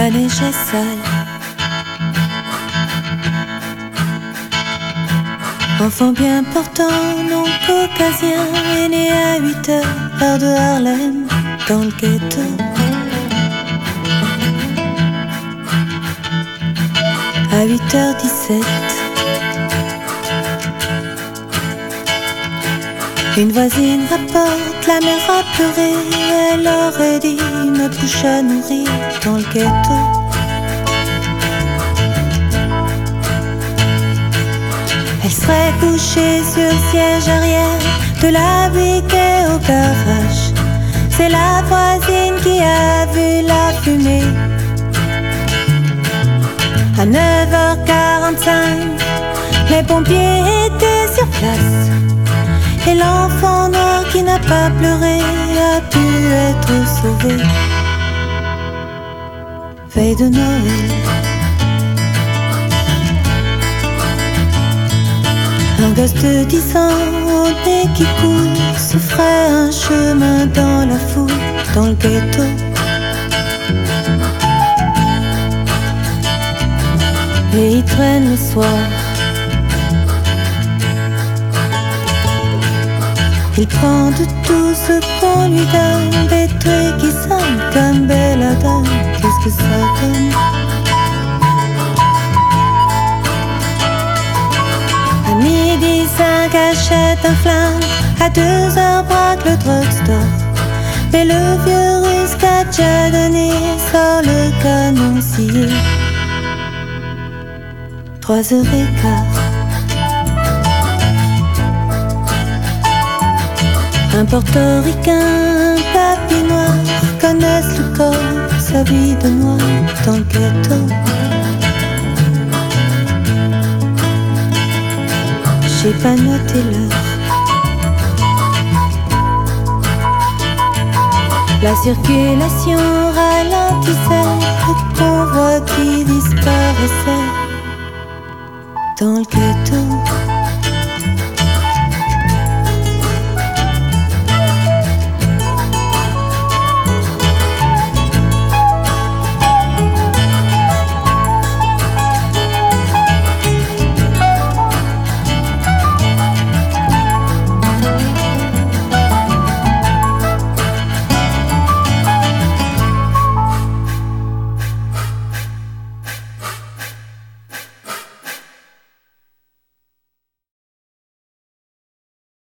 La neige est sale. Enfant bien portant, non caucasien, est né à 8h, heure de Harlem, dans le ghetto. À 8h17, une voisine rapporte, la mère a pleuré. Elle aurait dit une bouche à nourrir dans le ghetto. Elle serait couchée sur le siège arrière de la briquet au garage. C'est la voisine qui a vu la fumée. À 9h45, les pompiers étaient sur place. Et l'enfant noir qui n'a pas pleuré a pu être sauvé. Veille de Noël, un gosse de 10 ans au nez qui coule se ferait un chemin dans la foule, dans le ghetto. Et il traîne le soir. Il prend de tout ce qu'on lui donne, des trucs qui sonnent comme belladone. Qu'est-ce que ça donne? À midi 5 achète un flingue, à 2h braque le drugstore. Mais le vieux russe qu'a déjà donné sort le canon scié. 3h15. Un portoricain, un papy noir connaissent le corps, sa vie de noir dans le ghetto. J'ai pas noté l'heure. La circulation ralentissait, le convoi qui disparaissait dans le ghetto.